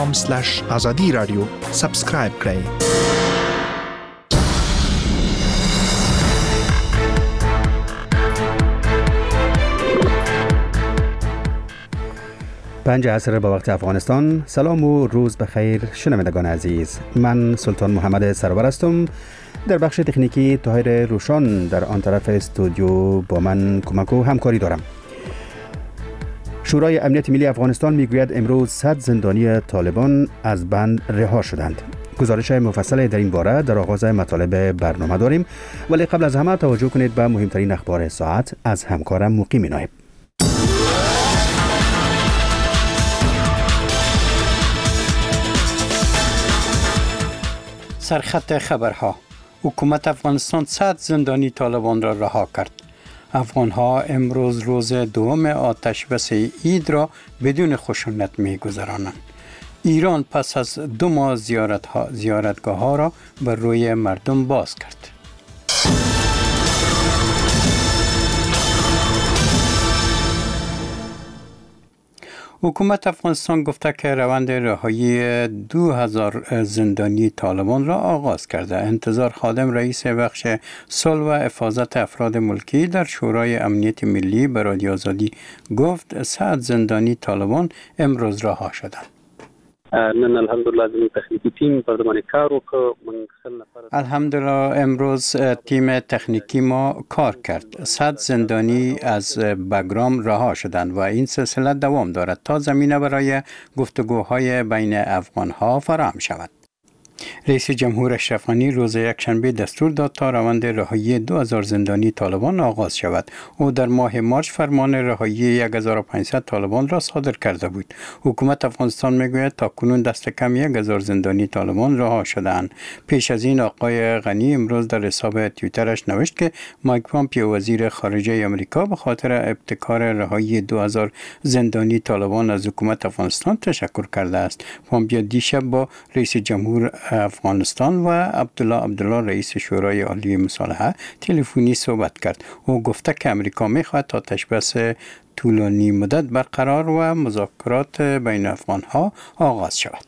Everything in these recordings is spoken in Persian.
azadi radio سابسکرایب کړئ. پنج عصر به وقت افغانستان. سلام و روز بخیر شنوندگان عزیز. من سلطان محمد سرور هستم. در بخش تکنیکی طاهر روشان در آن طرف استودیو با من کمک و همکاری دارم. شورای امنیت ملی افغانستان میگوید امروز 100 زندانی طالبان از بند رها شدند. گزارش مفصل در این باره در آغاز مطالب برنامه داریم، ولی قبل از همه توجه کنید به مهمترین اخبار ساعت از همکارم مقیم نایب. سرخط خبرها: حکومت افغانستان 100 زندانی طالبان را رها کرد. افغانها امروز روز دوم آتش بس عید را بدون خشونت می‌گذرانند. ایران پس از 2 ماه زیارتگاه ها را بر روی مردم باز کرد. حکومت افغانستان گفته که روند رهایی 2000 زندانی طالبان را آغاز کرده. انتظار خادم رئیس بخش صلح و حفاظت افراد ملکی در شورای امنیت ملی به رادیو آزادی گفت 100 زندانی طالبان امروز رها شدند. نن الحمدلله زموږ تخنیکی تیم پر زمانه کار وکړ. الحمدلله امروز تیم تکنیکی ما کار کرد. 100 زندانی از بگرام رها شدند و این سلسله دوام دارد تا زمینه برای گفتگوهای بین افغانها فراهم شود. رئیس جمهور اشرف غنی روز یکشنبه دستور داد تا روند رهایی 2000 زندانی طالبان آغاز شود. او در ماه مارس فرمان رهایی 1500 طالبان را صادر کرده بود. حکومت افغانستان میگوید تاکنون دست کم 1000 زندانی طالبان رها شدند. پیش از این آقای غنی امروز در حساب توییترش نوشت که مایک پامپیو وزیر خارجه آمریکا به خاطر ابتکار رهایی 2000 زندانی طالبان از حکومت افغانستان تشکر کرده است. پامپیو دیشب با رئیس جمهور افغانستان و عبدالله رئیس شورای عالی مصالحه تلفنی صحبت کرد. او گفته که امریکا می‌خواهد تا آتش بس طولانی مدت برقرار و مذاکرات بین افغان‌ها آغاز شود.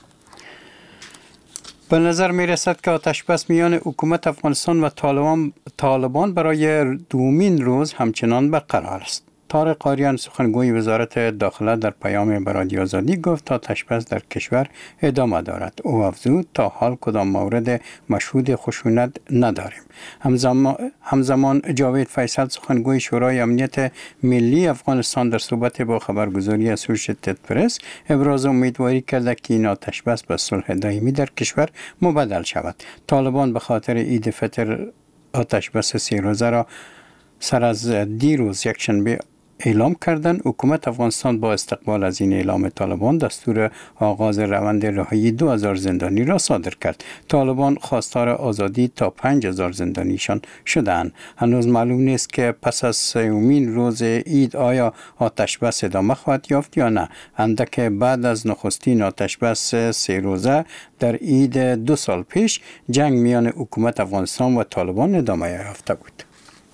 به نظر می رسد که آتش بس میان حکومت افغانستان و طالبان برای دومین روز همچنان برقرار است. طارق قاریان سخنگوی وزارت داخله در پیام به رادیو آزادی گفت آتش بس در کشور ادامه دارد. او افزود تا حال کدام مورد مشهود خشونت نداریم. همزمان جاوید فیصل سخنگوی شورای امنیت ملی افغانستان در صحبت با خبرگزاری اسوشییتد پرس ابراز امیدواری کرد که این آتش بس به صلح دائمی در کشور مبدل شود. طالبان به خاطر عید فطر آتش بس 3 روزه را سر از دیروز یکشنبه اعلام کردند. حکومت افغانستان با استقبال از این اعلام طالبان دستور آغاز روند رهایی 2000 زندانی را صادر کرد. طالبان خواستار آزادی تا 5000 زندانیشان شدند. هنوز معلوم نیست که پس از 3مین روز عید آیا آتش بس ادامه خواهد یافت یا نه. اندک بعد از نخستین آتش بس 3 روزه در عید 2 سال پیش جنگ میان حکومت افغانستان و طالبان ادامه یافته بود.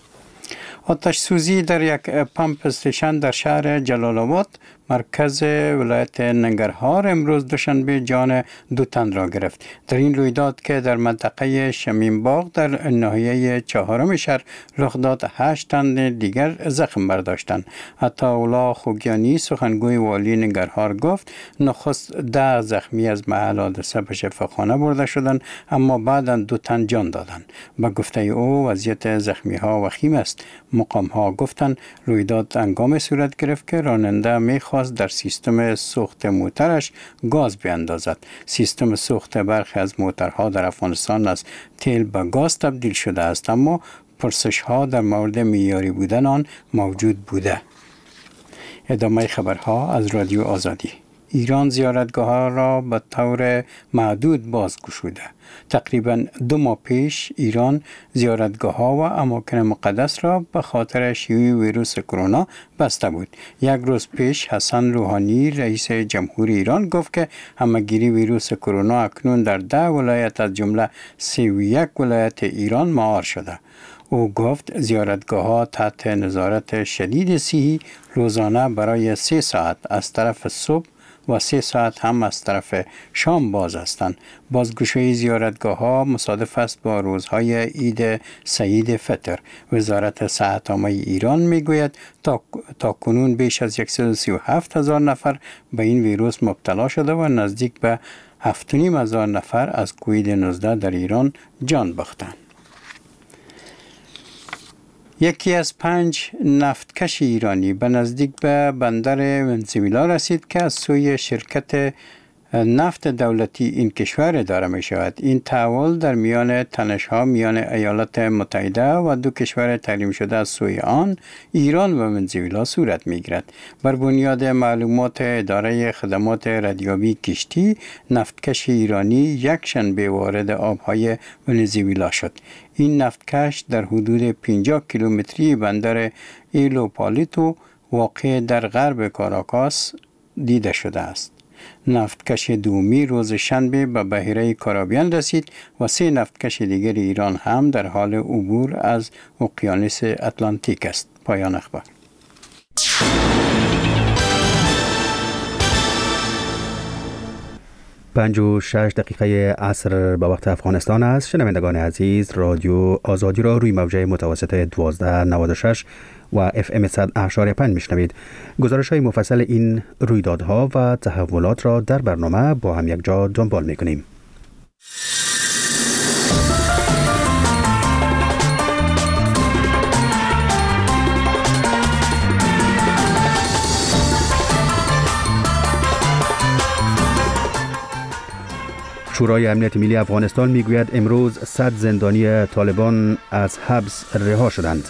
آتش سوزی در یک پمپ استیشن در شهر جلال آباد مرکز ولایت ننگرهار امروز دوشنبه جان 2 تن را گرفت. در این رویداد که در منطقه شمیم باغ در ناحیه 4 شهر رخ داد 8 تن دیگر زخم برداشتند. عطاالله خوگیانی سخنگوی والی ننگرهار گفت نخست 10 زخمی از محل حادثه به شفاخانه برده شدند اما بعداً 2 تن جان دادند. به گفته او وضعیت زخمی ها وخیم است. مقام ها گفتند رویداد هنگام صورت گرفت که راننده می‌خواست در سیستم سوخت موترش گاز بیاندازد. سیستم سوخت برخی از موترها در افغانستان از تیل به گاز تبدیل شده است اما پرسش ها در مورد معیاری بودن آن موجود بوده. ادامه خبرها از رادیو آزادی. ایران زیارتگاه را به طور محدود باز گشوده. تقریباً 2 ماه پیش ایران زیارتگاه‌ها و اماکن مقدس را به خاطر شیوع ویروس کرونا بسته بود. 1 روز پیش حسن روحانی رئیس جمهور ایران گفت که همه‌گیری ویروس کرونا اکنون در 10 ولایت از جمله 31 ولایت ایران مهار شده. او گفت زیارتگاه‌ها تحت نظارت شدید صحی روزانه برای 3 ساعت از طرف صبح و 3 ساعت هم از طرف شام باز هستند. بازگشایی زیارتگاه‌ها مصادف است با روزهای عید سعید فطر. وزارت صحت عامه ایران میگوید تا کنون بیش از 137,000 نفر به این ویروس مبتلا شده و نزدیک به 7,500 نفر از کووید 19 در ایران جان باختند. یکی از 5 نفتکش ایرانی به نزدیک به بندر ونزوئلا رسید که از سوی شرکت نفت دولتی این کشور اداره می شود. این تحول در میان تنش‌ها میان ایالات متحده و دو کشور تحریم شده از سوی آن ایران و ونزوئلا صورت می گیرد. بر بنیاد معلومات اداره خدمات ردیابی کشتی، نفتکش ایرانی یک شنبه وارد آبهای ونزوئلا شد. این نفتکش در حدود 50 کیلومتری بندر ایلو پالیتو واقع در غرب کاراکاس دیده شده است. نفتکش دومی روز شنبه به بحیره کارابیان رسید و 3 نفتکش دیگر ایران هم در حال عبور از اقیانوس اتلانتیک است. پایان اخبار. 5:06 دقیقه عصر به وقت افغانستان است. شنوندگان عزیز، رادیو آزادی را روی موجه متوسط 1296 و FM 100.5 میشنوید. گزارش های مفصل این رویدادها و تحولات را در برنامه با هم یک جا دنبال میکنیم. شورای امنیت ملی افغانستان میگوید امروز 100 زندانی طالبان از حبس رها شدند.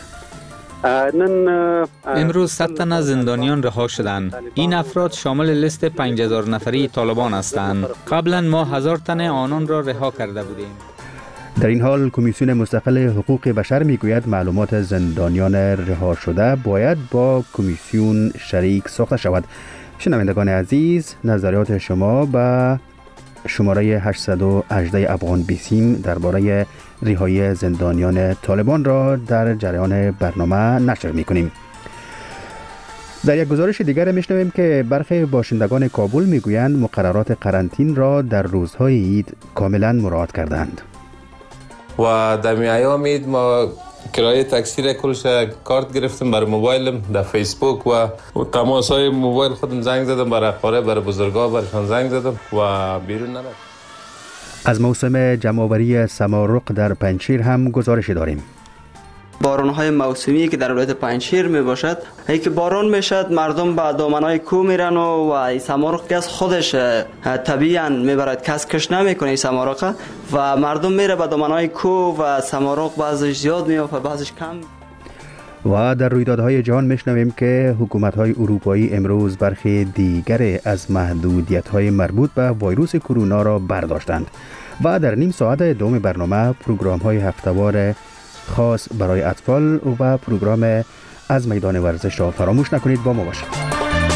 امروز 100 تن از زندانیان رها شدند. این افراد شامل لیست 5000 نفری طالبان هستند. قبلا ما 1000 تن آنان را رها کرده بودیم. در این حال کمیسیون مستقل حقوق بشر میگوید معلومات زندانیان رها شده باید با کمیسیون شریک ساخته شود. شنوندگان عزیز، نظریات شما به شماره 818 افغان بیسیم درباره رهایی زندانیان طالبان را در جریان برنامه نشر می‌کنیم. در یک گزارش دیگر میشنویم که برخی باشندگان کابل میگویند مقررات قرنطین را در روزهای عید کاملا مراعات کردند. و در ایام عید ما کرایه تاکسی را کلش کارت گرفتم برای موبایلم، در فیسبوک و تماس های موبایل خودم زنگ زدم، برای اقارب، برای بزرگا برشان زنگ زدم و بیرون نرفتم. از موسم جمع‌آوری سمارق در پنجشیر هم گزارش داریم. باران‌های موسمی که در ولایت پنجشیر می باشد، ای که باران میشد مردم به دامنهای کوه میرن و سمارق که از خودش طبیعاً میبرد، کس کش نمیکنه سمارق و مردم میره به دامنهای کوه و سمارق بعضش زیاد میافته بعضش کم. و در رویدادهای جهان میشنویم که حکومت‌های اروپایی امروز برخی دیگر از محدودیت‌های مربوط به ویروس کرونا را برداشتند و در نیم ساعت دوم برنامه پروگرام‌های هفته‌وار خاص برای اطفال و پروگرام از میدان ورزش را فراموش نکنید. با ما باشید.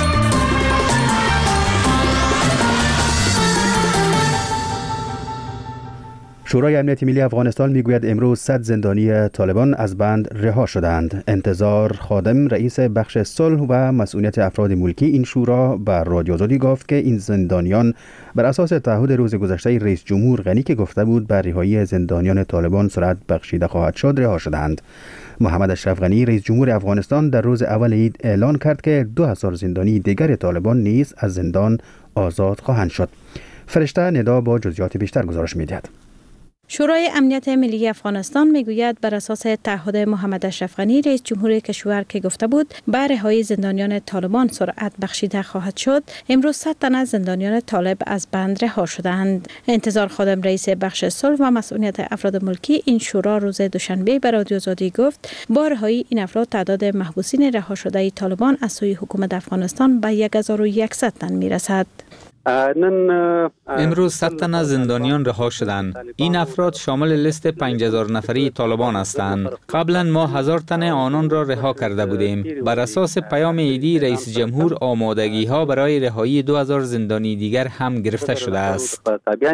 شورای امنیت ملی افغانستان میگوید امروز 100 زندانی طالبان از بند رها شدند. انتظار خادم رئیس بخش صلح و مسئولیت افراد ملکی این شورا بر رادیو آزادی گفت که این زندانیان بر اساس تعهد روز گذشته رئیس جمهور غنی که گفته بود بر رهایی زندانیان طالبان سرعت بخشیده خواهد شد رها شدند. محمد اشرف غنی رئیس جمهور افغانستان در روز اول عید اعلان کرد که 2000 زندانی دیگر طالبان نیز از زندان آزاد خواهند شد. فرشته ندا با جزئیات بیشتر گزارش می‌دهد. شورای امنیت ملی افغانستان میگوید بر اساس تعهد محمد اشرف غنی رئیس جمهور کشور که گفته بود بر رهایی زندانیان طالبان سرعت بخشیده خواهد شد، امروز 100 تن از زندانیان طالب از بند رها شدند. انتظار خادم رئیس بخش صلح و مسئولیت افراد ملکی این شورا روز دوشنبه به رادیو آزادی گفت با رهایی این افراد تعداد محبوسین رها شده طالبان از سوی حکومت افغانستان به 1100 تن میرسد. امروز 100 تن از زندانیان رها شدند. این افراد شامل لیست 5000 نفری طالبان هستند. قبلا ما 1000 تن آنان را رها کرده بودیم. بر اساس پیام ایدی رئیس جمهور آمادگی ها برای رهایی 2000 زندانی دیگر هم گرفته شده است.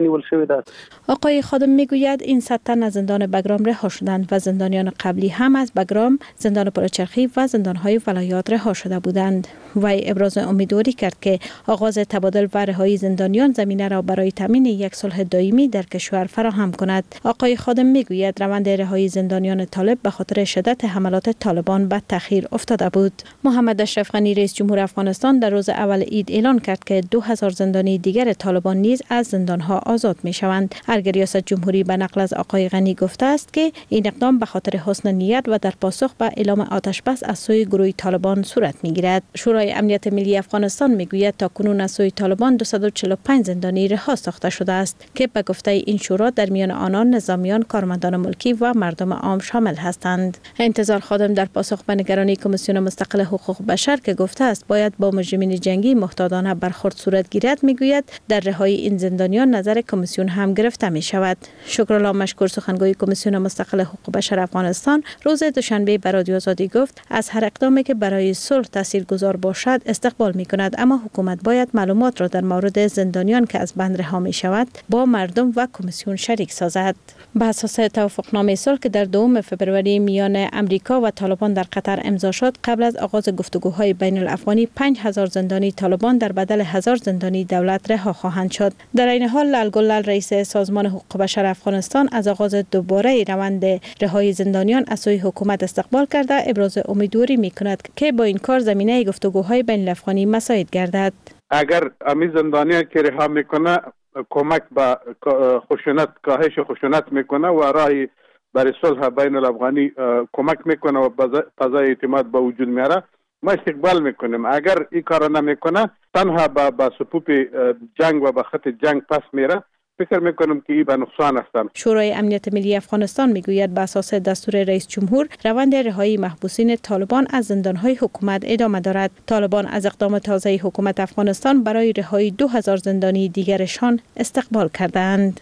آقای خادم میگوید این 100 تن از زندان بگرام رها شدند و زندانیان قبلی هم از بگرام، زندان پلچرخی و زندانهای ولایات رها شده بودند. وی ابراز امیدواری کرد که آغاز تبادل و رهایی زندانیان زمینه را برای تامین یک صلح دائمی در کشور فراهم کند. آقای خادم میگوید روند رهایی زندانیان طالب به خاطر شدت حملات طالبان به تأخیر افتاده بود. محمد اشرف غنی رئیس جمهور افغانستان در روز اول عید اعلان کرد که 2000 زندانی دیگر طالبان نیز از زندانها آزاد می شوند. ارگ ریاست جمهوری به نقل از آقای غنی گفته است که این اقدام به خاطر حسن نیت و در پاسخ به اعلام آتش بس از سوی گروه طالبان صورت می گیرد. شورای امنیت ملی افغانستان می گوید تا کنون از سوی طالبان 245 زندانی رها ساخته شده است که به گفته این شورا در میان آنان نظامیان، کارمندان ملکی و مردم عام شامل هستند. انتظار خادم در پاسخ به نگرانی کمیسیون مستقل حقوق بشر که گفته است باید با مجرمین جنگی محتاطانه برخورد صورت گیرد میگوید در رهایی این زندانیان نظر کمیسیون هم گرفته می شود. شکرالله مشکور سخنگوی کمیسیون مستقل حقوق بشر افغانستان روز دوشنبه به رادیو آزادی گفت از هر اقدامی که برای صلح تاثیرگذار باشد استقبال می کند، اما حکومت باید معلومات را در مورد زندانیان که از بند رها می شود با مردم و کمیسیون شریک سازد. به اساس توافقنامه صلح که در 2 فوریه میان امریکا و طالبان در قطر امضا شد، قبل از آغاز گفتگوهای بین الافغانی 5000 زندانی طالبان در بدل 1000 زندانی دولت رها خواهند شد. در این حال لالگلال رئیس سازمان حقوق بشر افغانستان از آغاز دوباره روند رهایی زندانیان از سوی حکومت استقبال کرده ابراز امیدواری می‌کند که با این کار زمینه گفتگوهای بین الافغانی مساعد گردد. اگر امی زندانیان که رها میکنه کمک به خشونت، کاهش خشونت میکنه و راهی برای صلح بین الافغانی کمک میکنه و فضای اعتماد به وجود میاره، ما استقبال میکنیم. اگر این کار نمیکنه تنها به سپوپ جنگ و به خط جنگ پس میره، فکر میکنم که این به نقصان هستند. شورای امنیت ملی افغانستان میگوید به اساس دستور رئیس جمهور روند رهایی محبوسین طالبان از زندانهای حکومت ادامه دارد. طالبان از اقدام تازه حکومت افغانستان برای رهایی 2000 زندانی دیگرشان استقبال کردند.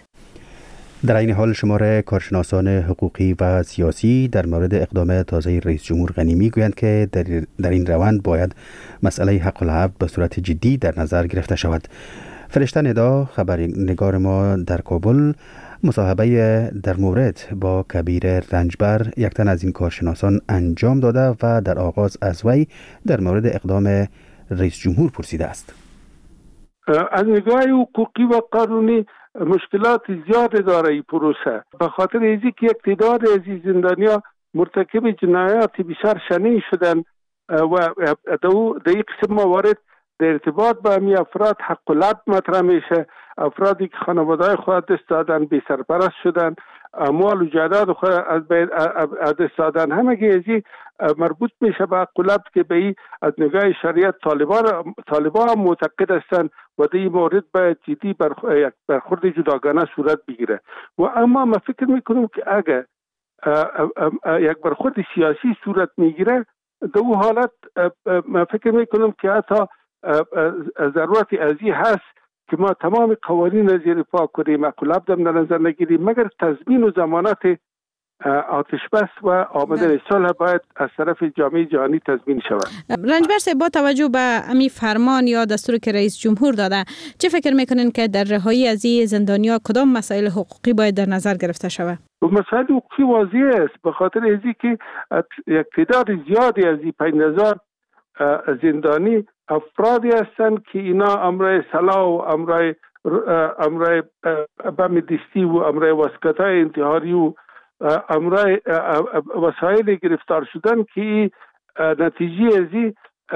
در این حال شمار کارشناسان حقوقی و سیاسی در مورد اقدام تازه رئیس جمهور غنی میگویند که در این روند باید مسئله حق العبد به صورت جدی در نظر گرفته شود. فرشته ندا خبرنگار ما در کابل مصاحبه در مورد با کبیر رنجبر یک تن از این کارشناسان انجام داده و در آغاز از وی در مورد اقدام رئیس جمهور پرسیده است. از نگاه حقوقی و قانونی مشکلات زیاد داره این پروسه، به خاطر اینکه یک تعداد از زندانیان مرتکب جنایات بسیار شنیع شدن و در این قسم موارد در ارتباط با همی افراد حق العبد مطرح میشه. افرادی که خانواده‌های خود دست دادن، بی سرپرست شدن، اموال و جایداد خود از دست دادن، همگی ازی مربوط میشه به حق العبد که به این از نگاه شریعت طالبان هم معتقد هستند و در این مورد باید جدی برخورد جداگانه صورت بگیره. و اما من فکر میکنم که اگر یک برخورد سیاسی صورت میگیره، در اون حالت من فکر میکنم که حتی ضرورت ازی هست که ما تمام قوانین از زیر پا کنیم، حق العبد هم در نظر نگیریم، مگر تضمین و ضمانت آتش بس و آمدن صلح باید از طرف جامعه جهانی تضمین شود. رنجبر صاحب، با توجه به امی فرمان یا دستور که رئیس جمهور داده، چه فکر میکنین که در رهایی از این زندانیا کدام مسائل حقوقی باید در نظر گرفته شود؟ مسائل حقوقی واضح است، به خاطر اینکه یک تعداد زیادی از این 5000 زندانی افرادی هستند که اینا امرای سلاح و امرای بم دستی و امرای واسکتای انتحاری و امرای وسایل گرفتار شدن که نتیجه ازی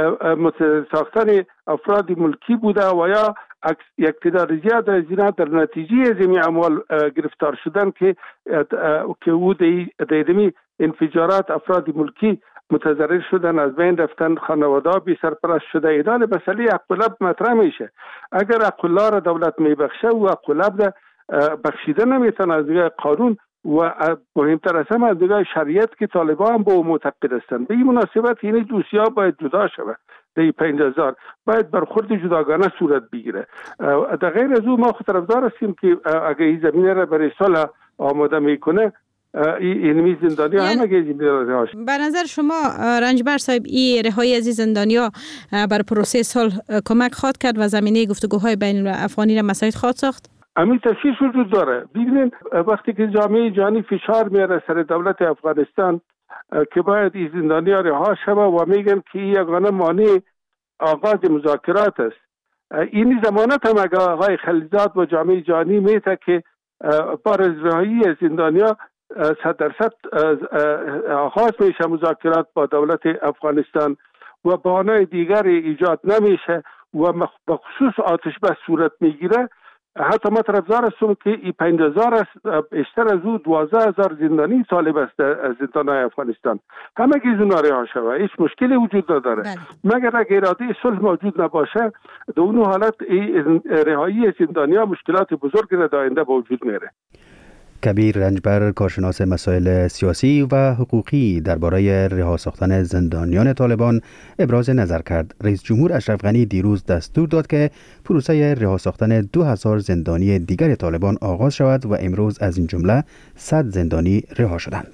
ساختن افراد ملکی بوده و یا یک تعداد زیاد از اینا در نتیجه از این اموال گرفتار شدن که او دیدمی انفجارات افراد ملکی متضرر شدن، از بین رفتن، خانواده بی سرپرست شده. ایدان مسئله حق العبد مطرح میشه. اگر حق الله را دولت میبخشه و حق العبد بخشیده نمیتونه از دیگه قانون و مهمتر از همه از دیگه شریعت که طالبان با معتقد هستند. به این مناسبت این دوسیا باید جدا شود. در 5000 باید برخورد جداگانه صورت بگیره. در غیر از او ما خود طرفدار هستیم که اگه این زمینه را برای صلح آماده میکنه این زندانیا هم اگه رهاش. به نظر شما رنجبر صاحب این رهایی از زندانیا بر پروسه صلح کمک خواهد کرد و زمینه گفتگوهای بین افغانی را مساعد خواهد ساخت؟ همین تشویش وجود داره. ببینید وقتی که جامعه جهانی فشار میاره سر دولت افغانستان که باید این زندانیا رها شود و میگن که یگانه مانع آغاز مذاکرات است، این ضمانت هم اگر آقای خلیزاد و جامعه جهانی میته که بار از رهایی زندانیا 100% آغاز میشه مذاکرات با دولت افغانستان و بهانه دیگر ایجاد نمیشه و بخصوص آتش بس صورت میگیره. حتی ما طرفدار هستم که این 5000 است، بیشتر از او 12000 زندانی طالب است از زندانهای افغانستان. همه که زونا رها شود، هیچ مشکلی وجود نداره. مگر اگر اراده صلح موجود نباشه در اون حالت رهایی زندانی‌ها مشکلات بزرگی را در آینده به وجود میاره. کبیر رنجبر، کارشناس مسائل سیاسی و حقوقی، درباره رها ساختن زندانیان طالبان ابراز نظر کرد. رئیس جمهور اشرف غنی دیروز دستور داد که پروسه رها ساختن 2000 زندانی دیگر طالبان آغاز شود و امروز از این جمله 100 زندانی رها شدند.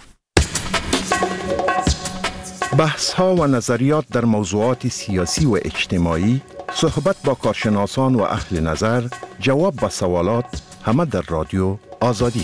بحث ها و نظریات در موضوعات سیاسی و اجتماعی، صحبت با کارشناسان و اهل نظر، جواب به سوالات، همه در رادیو آزادی.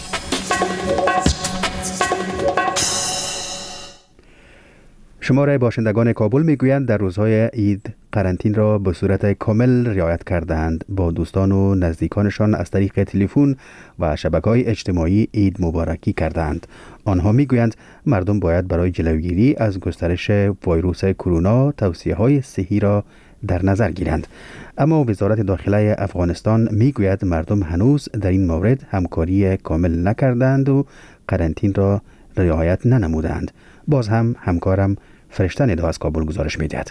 شماره باشندگان کابل میگویند در روزهای عید قرنطین را به صورت کامل رعایت کردند. با دوستان و نزدیکانشان از طریق تلفن و شبکه‌های اجتماعی عید مبارکی کردند. آنها میگویند مردم باید برای جلوگیری از گسترش ویروس کرونا توصیه‌های صحی را در نظر گیرند. اما وزارت داخله افغانستان میگوید مردم هنوز در این مورد همکاری کامل نکردند و قرنطین را رعایت ننمودند. باز هم همکارم فرشته ندا از کابل گزارش میدهد.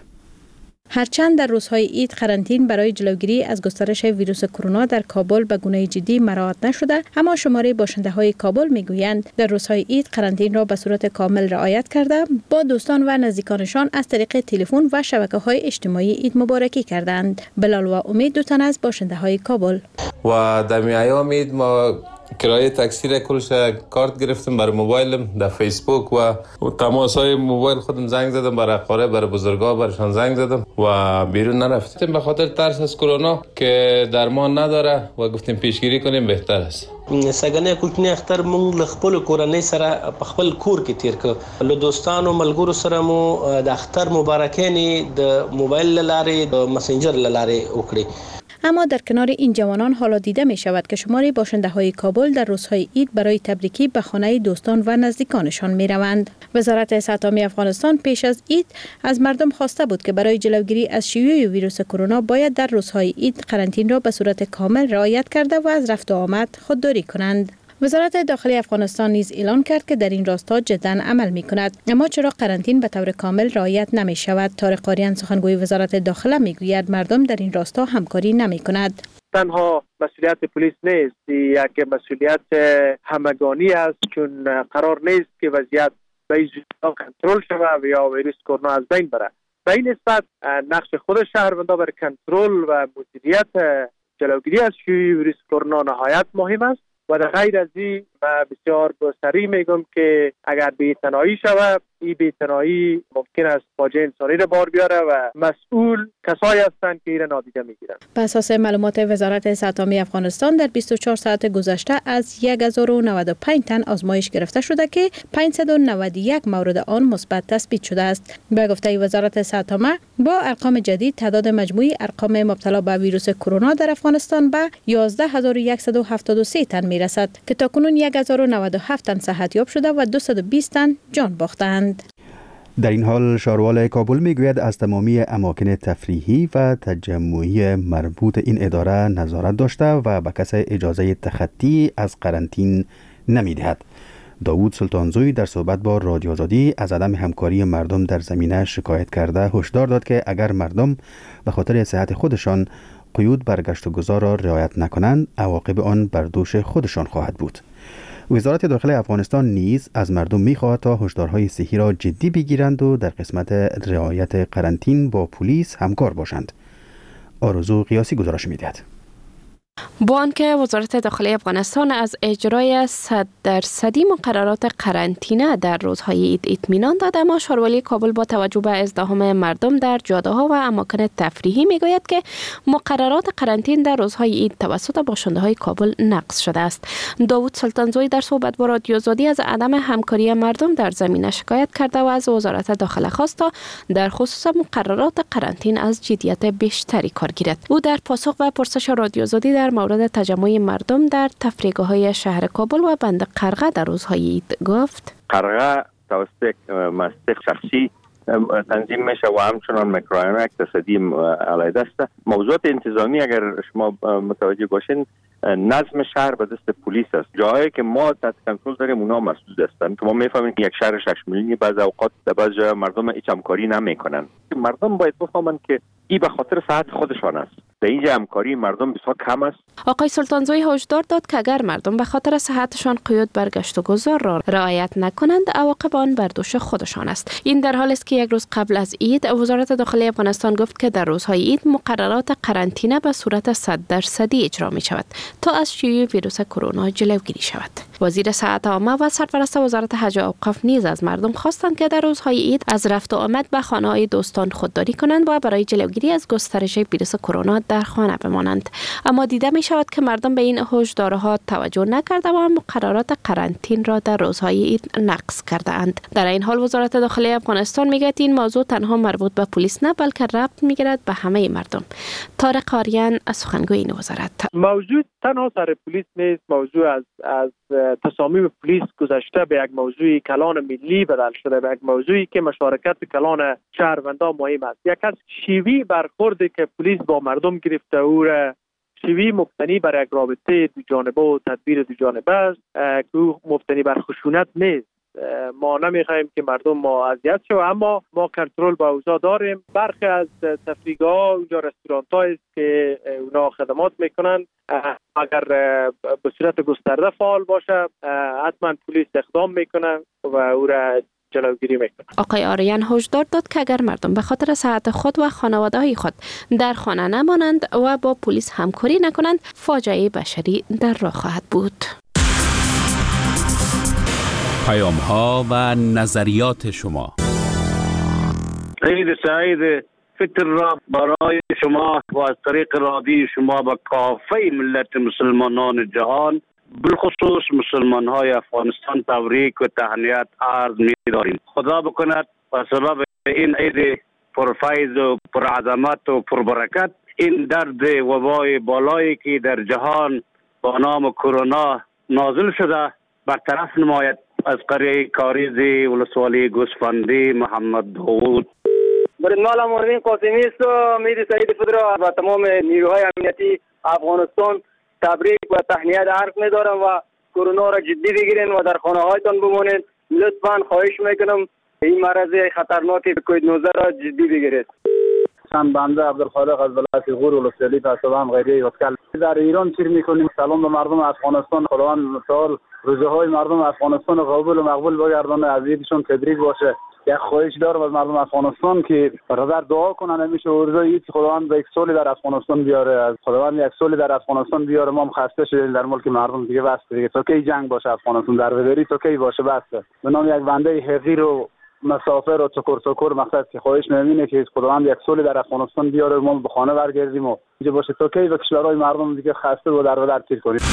هرچند در روزهای عید قرنطین برای جلوگیری از گسترش ویروس کرونا در کابل به گونه جدی مراعات نشده، اما شماره باشنده‌های کابل میگویند در روزهای عید قرنطین را به صورت کامل رعایت کرده با دوستان و نزدیکانشان از طریق تلفن و شبکه‌های اجتماعی عید مبارکی کردند. بلال و امید دو تن از باشنده‌های کابل. و در ایام عید ما کرایه تاکسی را کلش کارت گرفتم برای موبایلم، در فیسبوک و تماس های موبایل خودم زنگ زدم، برای اقارب، برای بزرگا برشان زنگ زدم و بیرون نرفتیم به خاطر ترس از کرونا که درمان نداره و گفتیم پیشگیری کنیم بهتر است. سګنه کوټنی اختر مونږ له خپل کورنۍ سره په خپل کور کې تیر کړ. له دوستانو ملګرو سره مو د اختر مبارکانې د موبایل لاره د مسنجر لاره وکړي. اما در کنار این جوانان حالا دیده می شود که شماری باشنده‌های کابل در روزهای عید برای تبریکی به خانه دوستان و نزدیکانشان می روند. وزارت صحت عامه افغانستان پیش از عید از مردم خواسته بود که برای جلوگیری از شیوع ویروس کرونا باید در روزهای عید قرنطین را به صورت کامل رعایت کرده و از رفت و آمد خودداری کنند. وزارت داخلی افغانستان نیز اعلام کرد که در این راستا جداً عمل می کند. اما چرا قرنطین به طور کامل رعایت نمی شود؟ طارق قاریان سخنگوی وزارت داخله می گوید مردم در این راستا همکاری نمی کند. تنها مسئولیت پلیس نیست، یک مسئولیت همگانی است، چون قرار نیست که وضعیت به این زودی کنترل شود یا ویروس کرونا از بین بره. به این نسبت نقش خود شهروندان برای کنترل و مدیریت جلوگیری از شیوع ویروس کرونا نهایت مهم است. و در غیر از این بسیار بسری میگم که اگر بی‌اعتنایی شود، این بی‌اعتنایی ممکن است فاجعه انسانی را بار بیاره و مسئول کسایی هستند که این نادیده میگیرند. بر اساس معلومات وزارت صحت عامه افغانستان در 24 ساعت گذشته از 1095 تن آزمایش گرفته شده که 591 مورد آن مثبت تثبیت شده است. به گفته وزارت صحت عامه با ارقام جدید تعداد مجموعی ارقام مبتلا به ویروس کرونا در افغانستان به 11173 تن میرسد که تاکنون 1097 تن صحتیاب شده و 220 تن جان باختند. در این حال شاروال کابل میگوید از تمامی اماکن تفریحی و تجمعی مربوط این اداره نظارت داشته و به کسی اجازه تخطی از قرنطین نمیدهد. داوود سلطانزوی در صحبت با رادیو آزادی از عدم همکاری مردم در زمینه شکایت کرده هشدار داد که اگر مردم به خاطر صحت خودشان قیود بر گشت و گذار را رعایت نکنند، عواقب آن بر دوش خودشان خواهد بود. وزارت داخله افغانستان نیز از مردم می‌خواهد تا هشدارهای صحی را جدی بگیرند و در قسمت رعایت قرنطین با پلیس همکار باشند. آرزو قیاسی گزارش می‌دهد. با آنکه وزارت داخله افغانستان از اجرای 100% مقررات قرنطینه در روزهای عید اطمینان داد، اما شاروالی کابل با توجه به ازدحام مردم در جاده‌ها و اماکن تفریحی میگوید که مقررات قرنطین در روزهای عید توسط باشنده‌های کابل نقض شده است. داوود سلطانزوی در صحبت با رادیو آزادی از عدم همکاری مردم در زمینه شکایت کرده و از وزارت داخله خواست تا در خصوص مقررات قرنطین از جدیت بیشتری کار گیرد. او در پاسخ به پرسش رادیو آزادی در مورد تجمع مردم در تفریحگاه‌های شهر کابل و بند قرغه در روزهای عید گفت: قرغه توسط مصدق شخصی تنظیم میشه و همچنان مکرویان اقتصادی علیه است. موضوعات انتظامی اگر شما متوجه باشین، نظم شهر به دست پلیس است. جایی که ما تحت کنترل داریم اونا مسئول هستند. ما میفهمیم که یک شهر 6 میلیونی بعض اوقات در بعض جای مردم هیچ همکاری نمیکنن. مردم باید بفهمند که این به خاطر صحت خودشان است. در اینجا همکاری مردم بسیار کم است. آقای سلطانزوی هشدار داد که اگر مردم به خاطر صحتشان قیود برگشت و گذار را رعایت نکنند، عواقب آن بر دوش خودشان است. این در حالی است که یک روز قبل از عید وزارت داخله افغانستان گفت که در روزهای عید مقررات قرنطینه به صورت 100% اجرا می شود تا از شیوع ویروس کرونا جلوگیری شود. وزیر صحت عامه و سرپرست وزارت حج و اوقاف نیز از مردم خواستند که در روزهای عید از رفت و آمد به خانه‌های دوستان خودداری کنند و برای جلوگیری از گسترش ویروس کرونا در خانه بمانند. اما دیده می شود که مردم به این هشدارها توجه نکرده و مقررات قرنطین را در روزهای عید نقض کرده اند. در این حال وزارت داخله افغانستان میگوید این موضوع تنها مربوط به پلیس نه، بلکه ربط میگیرد به همه مردم. طارق آریان از سخنگوی این وزارت: موضوع تنها سر پلیس نیست، موضوع از تصامیم پلیس گذشته به یک موضوع کلان ملی بدل شده، به یک موضوعی که مشارکت کلان شهروندان مهم است. یک از شیوی برخوردی که پلیس با مردم گرفته او شیوی مبتنی بر یک رابطه دو جانبه و تدبیر دو جانبه است که مبتنی بر خشونت نیست. ما نمیخوایم که مردم ما اذیت شوند، اما ما کنترل با اوضاع داریم. برخی از تفریحگاه‌ها اونجا رستوران‌هایی است که اونا خدمات میکنن، اگر به صورت گسترده فعال باشه حتما پلیس اقدام میکنه و او را جلوگیری میکنه. آقای آریان هشدار داد که اگر مردم به خاطر صحت خود و خانواده‌های خود در خانه نمانند و با پلیس همکاری نکنند، فاجعه بشری در راه خواهد بود. پیام‌ها و نظریات شما. عید سعید فطر را برای شما و از طریق رادیو شما به کافه ملت مسلمانان جهان، بالخصوص مسلمان‌های افغانستان، تبریک و تهنیت عرض می‌داریم. خدا بکند و سبب این عید پرفیض و پرعظمت و پربرکت این درد وبای بالایی که در جهان با نام کرونا نازل شده برطرف نماید. از قریه کاریزی ولسوالی گوسفندی محمد داوود. برنامه مردین قاسمی است و عید سعید فطر را و تمام نیروهای امنیتی افغانستان تبریک و تهنیت عرض می‌دارم و کرونا را جدی بگیرین و در خانه‌هایتان بمانید. لطفاً خواهش می‌کنم این مرض خطرناک کووید 19 را جدی بگیرید. من بنده عبدالخالق از ولایت غور ولسوالی پسوام غیره وکل. در ایران چیر می‌کنیم. سلام به مردم افغانستان. خداوند متعال روزهای مردم افغانستان قابل و مقبول بگردانه، از عیدشون تبریک باشه. یک خواهش دارم از مردم افغانستان که برادر دعا کنن همیشه روزای عید خداوند یک سالی در افغانستان بیاره، از خداوند یک سالی در افغانستان بیاره. ما خسته شدیم در ملک مردم دیگه، بس دیگه تا کی جنگ باشه افغانستان، در بدری تا کی باشه بس. به نام یک بنده حقیر و مسافر و چکر مقصد که خواهش نمینه که خداوند یک سالی در افغانستان بیاره، ما به خانه برگردیم و اینجا باشه تا کی و کشورهای مردم دیگه خسته و در بدر تیر کنیم.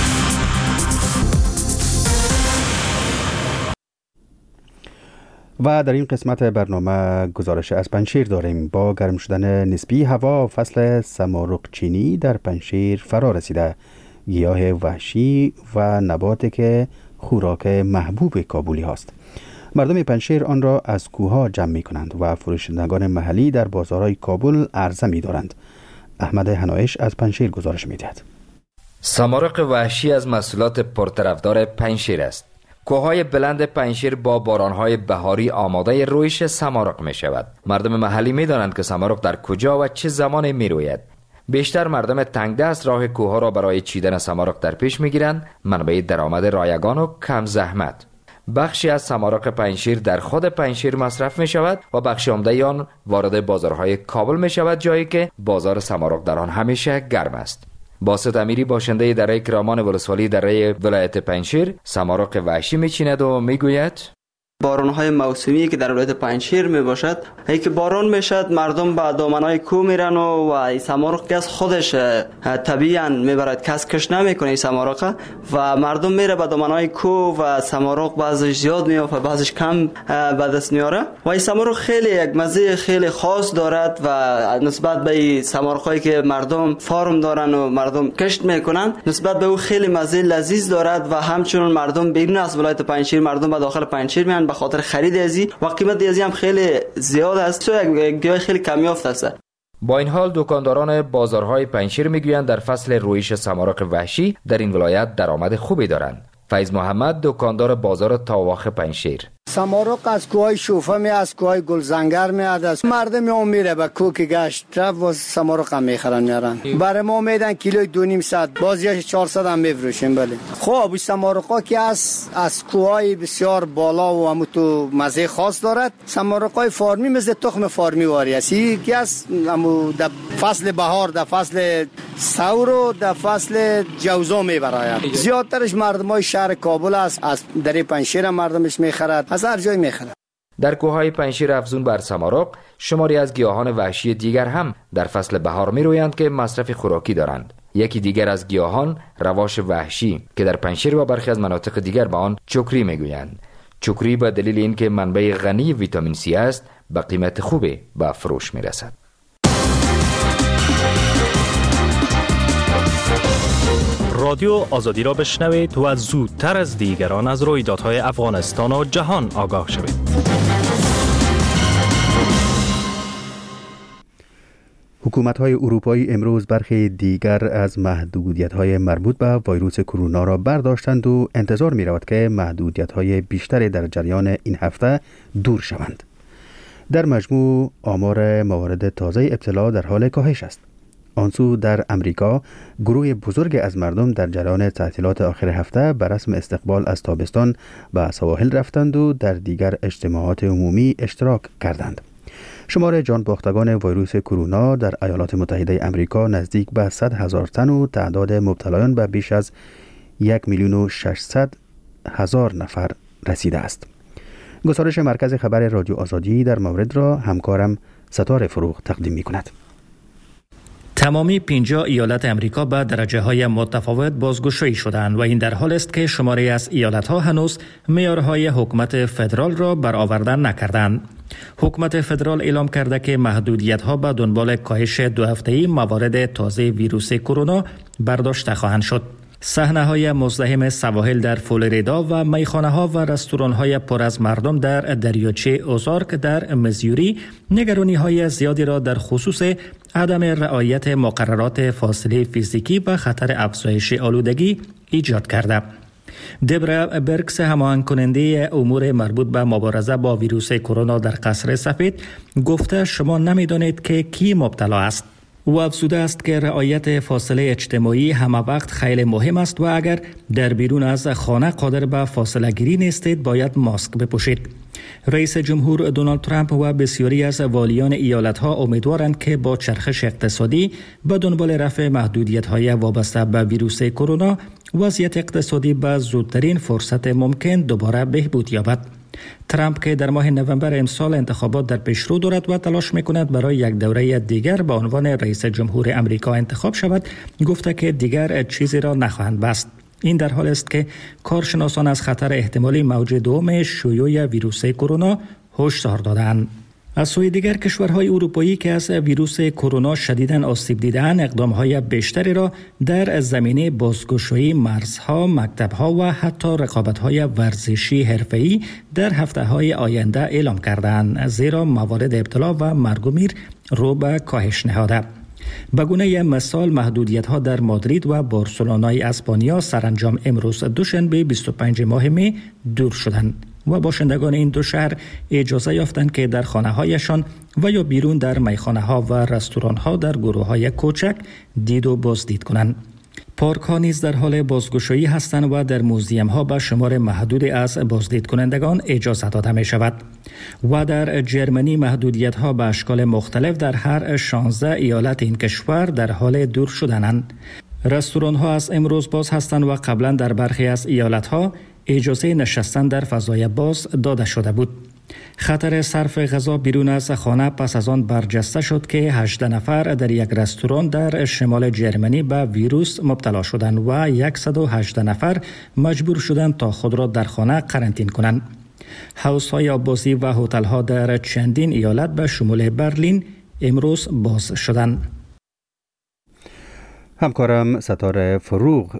و در این قسمت برنامه گزارش از پنجشیر داریم. با گرم شدن نسبی هوا، فصل سمارق چینی در پنجشیر فرا رسیده. گیاه وحشی و نباتی که خوراک محبوب کابولی هاست. مردم پنجشیر آن را از کوه‌ها جمع می کنند و فروشندگان محلی در بازارهای کابل عرضه می دارند. احمد هنایش از پنجشیر گزارش می دهد. سمارق وحشی از محصولات پرطرفدار پنجشیر است. کوههای بلند پنجشیر با بارانهای بهاری آماده رویش سمارق می شود. مردم محلی می دانند که سمارق در کجا و چه زمان می روید. بیشتر مردم تنگ دست راه کوه ها را برای چیدن سمارق در پیش میگیرند، منبع درآمد رایگان و کم زحمت. بخشی از سمارق پنجشیر در خود پنجشیر مصرف می شود و بخش عمده آن وارد بازارهای کابل می شود، جایی که بازار سمارق در آن همیشه گرم است. باسط امیری، باشنده دره کرامان ولسوالی دره ولایت پنجشیر، سمارق وحشی می چیند و می گوید باران‌های موسمی که در ولایت پنجشیر می باشد، ای که باران میشد مردم به دامنهای کوه میرن و سمارق که از خودش طبیعاً میبرد، کس کش نمیکنه این سمارق و مردم میره به دامنهای کوه و سمارق بعضش زیاد میافته بعضش کم به دست میاره و این سمارق خیلی یک مزه خیلی خاص دارد و نسبت به سمارقایی که مردم فارم دارن و مردم کشت میکنن نسبت به او خیلی مزه لذیذ دارد و همچنین مردم بیرون از ولایت پنجشیر مردم به داخل پنجشیر میان به خاطر خرید ازی و قیمت ازی هم خیلی زیاد است و یک گیاه خیلی کم یافت است. با این حال دکانداران بازارهای پنجشیر میگویند در فصل رویش سمارق وحشی در این ولایت درآمد خوبی دارند. فیض محمد، دکاندار بازار تاواخ پنجشیر: سمارق از کوهای شوفه می، از کوهای گلزنگر میاد، از مردم هم میره به کوه که گشت رفت و سمارق هم میخرن میارن. برای ما میدن کیلوی 2.5 بازیاش 400 هم میفروشیم. بله خب سمارقا که از کوهای بسیار بالا و همو تو مزه خاص دارد. سمارقای فارمی مثل تخم فارمی واری است. یکی از همو در فصل بهار، در فصل ثور و در فصل جوزا میبراید. زیادترش مردمای شهر کابل است، از در پنجشیر مردمش میخرد، از هر جای میخرد. در کوههای پنجشیر افزون بر سمارق شماری از گیاهان وحشی دیگر هم در فصل بهار میرویند که مصرف خوراکی دارند. یکی دیگر از گیاهان رواش وحشی که در پنجشیر و برخی از مناطق دیگر به آن چکری میگویند. چکری به دلیل اینکه منبع غنی ویتامین C است به قیمت خوبی به فروش میرسد. رادیو آزادی را بشنوید و زودتر از دیگران از رویدادهای افغانستان و جهان آگاه شوید. حکومت‌های اروپایی امروز برخی دیگر از محدودیت‌های مربوط به ویروس کرونا را برداشتند و انتظار می‌رود که محدودیت‌های بیشتری در جریان این هفته دور شوند. در مجموع آمار موارد تازه ابتلا در حال کاهش است. آنسو در امریکا گروه بزرگ از مردم در جریان تعطیلات آخر هفته به رسم استقبال از تابستان به سواحل رفتند و در دیگر اجتماعات عمومی اشتراک کردند. شمار جان باختگان ویروس کرونا در ایالات متحده امریکا نزدیک به 100,000 تن و تعداد مبتلایان به بیش از 1,600,000 نفر رسیده است. گزارش مرکز خبر رادیو آزادی در مورد را همکارم ستاره فروغ تقدیم می کند. تمامی 50 ایالت امریکا به درجه‌های متفاوت بازگشایی شدند و این در حال است که شماری از ایالت‌ها هنوز معیارهای حکومت فدرال را برآورده نکردند. حکومت فدرال اعلام کرده که محدودیت‌ها به دنبال کاهش 2 هفته‌ای موارد تازه ویروس کرونا برداشته خواهند شد. صحنه‌های مزدحم سواحل در فلوریدا و میخانه‌ها و رستوران‌های پر از مردم در دریاچه اوزارک در میزوری نگرانی‌های زیادی را در خصوص عدم رعایت مقررات فاصله فیزیکی و خطر افزایش آلودگی ایجاد کرده. دبرا برکس، هماهنگ کننده امور مربوط به مبارزه با ویروس کرونا در قصر سفید، گفته شما نمی‌دانید که کی مبتلا است. او افزوده است که رعایت فاصله اجتماعی همه وقت خیلی مهم است و اگر در بیرون از خانه قادر به فاصله گیری نیستید باید ماسک بپوشید. رئیس جمهور دونالد ترامپ و بسیاری از والیان ایالت‌ها امیدوارند که با چرخش اقتصادی به دنبال رفع محدودیت‌های وابسته به ویروس کرونا وضعیت اقتصادی به زودترین فرصت ممکن دوباره بهبود یابد. ترامپ که در ماه نوامبر امسال انتخابات در پیشرو دارد و تلاش می‌کند برای یک دوره دیگر به عنوان رئیس جمهور امریکا انتخاب شود، گفته که دیگر چیزی را نخواهند بست. این در حال است که کارشناسان از خطر احتمالی موج دوم شیوع ویروس کرونا هشدار دادند. از سوی دیگر کشورهای اروپایی که از ویروس کرونا شدیداً آسیب دیده‌اند اقدام‌های بیشتری را در زمینه بازگشایی مرزها، مکتب‌ها و حتی رقابت‌های ورزشی حرفه‌ای در هفته‌های آینده اعلام کردند، زیرا موارد ابتلا و مرگ و میر رو به کاهش نهاده. به گونه مثال محدودیت‌ها در مادرید و بارسلونای اسپانیا سرانجام امروز دوشنبه 25 ماه می دور شدند. و باشندگان این دو شهر اجازه یافتند که در خانه‌هایشان و یا بیرون در میخانه‌ها و رستوران‌ها در گروه‌های کوچک دید و بازدید کنند. پارک ها نیز در حال بازگشایی هستند و در موزیم ها به شمار محدود از بازدید کنندگان اجازه داده می شود و در جرمنی محدودیت ها به اشکال مختلف در هر 16 ایالت این کشور در حال دور شدنند. رستوران ها از امروز باز هستند و قبلا در برخی از ایالت ها اجازه نشستن در فضای باز داده شده بود. خطر صرف غذا بیرون از خانه پس از آن برجسته شد که 18 نفر در یک رستوران در شمال جرمنی به ویروس مبتلا شدند و 118 نفر مجبور شدند تا خود را در خانه قرنطینه کنند. حوض‌های آببازی و هتل‌ها در چندین ایالت به شمول برلین امروز باز شدند. همکارم ستاره فروغ